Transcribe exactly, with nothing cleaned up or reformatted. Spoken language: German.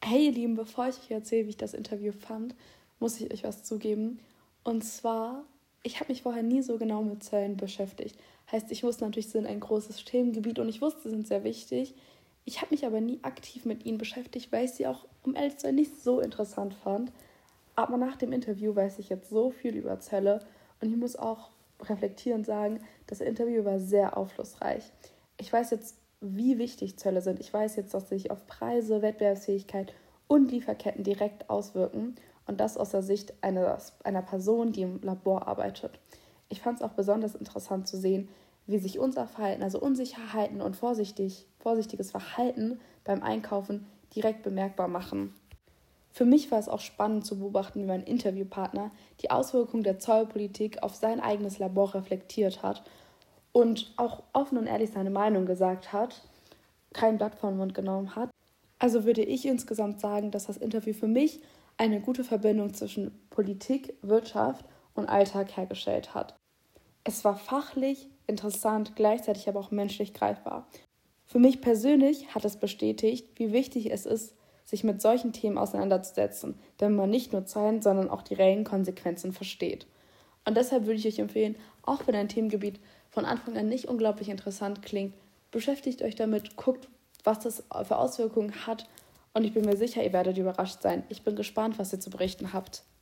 Hey ihr Lieben, bevor ich euch erzähle, wie ich das Interview fand, muss ich euch was zugeben. Und zwar, ich habe mich vorher nie so genau mit Zöllen beschäftigt. Heißt, ich wusste natürlich, sie sind ein großes Themengebiet und ich wusste, sie sind sehr wichtig. Ich habe mich aber nie aktiv mit ihnen beschäftigt, weil ich sie auch, um ehrlich zu sein, nicht so interessant fand. Aber nach dem Interview weiß ich jetzt so viel über Zölle und ich muss auch reflektierend sagen, das Interview war sehr aufschlussreich. Ich weiß jetzt, wie wichtig Zölle sind. Ich weiß jetzt, dass sie sich auf Preise, Wettbewerbsfähigkeit und Lieferketten direkt auswirken und das aus der Sicht einer, einer Person, die im Labor arbeitet. Ich fand es auch besonders interessant zu sehen, wie sich unser Verhalten, also Unsicherheiten und vorsichtig, vorsichtiges Verhalten beim Einkaufen direkt bemerkbar machen. Für mich war es auch spannend zu beobachten, wie mein Interviewpartner die Auswirkungen der Zollpolitik auf sein eigenes Labor reflektiert hat und auch offen und ehrlich seine Meinung gesagt hat, kein Blatt vor den Mund genommen hat. Also würde ich insgesamt sagen, dass das Interview für mich eine gute Verbindung zwischen Politik, Wirtschaft und Alltag hergestellt hat. Es war fachlich, interessant, gleichzeitig aber auch menschlich greifbar. Für mich persönlich hat es bestätigt, wie wichtig es ist, sich mit solchen Themen auseinanderzusetzen, damit man nicht nur Zahlen, sondern auch die reellen Konsequenzen versteht. Und deshalb würde ich euch empfehlen, auch wenn ein Themengebiet von Anfang an nicht unglaublich interessant klingt, beschäftigt euch damit, guckt, was das für Auswirkungen hat und ich bin mir sicher, ihr werdet überrascht sein. Ich bin gespannt, was ihr zu berichten habt.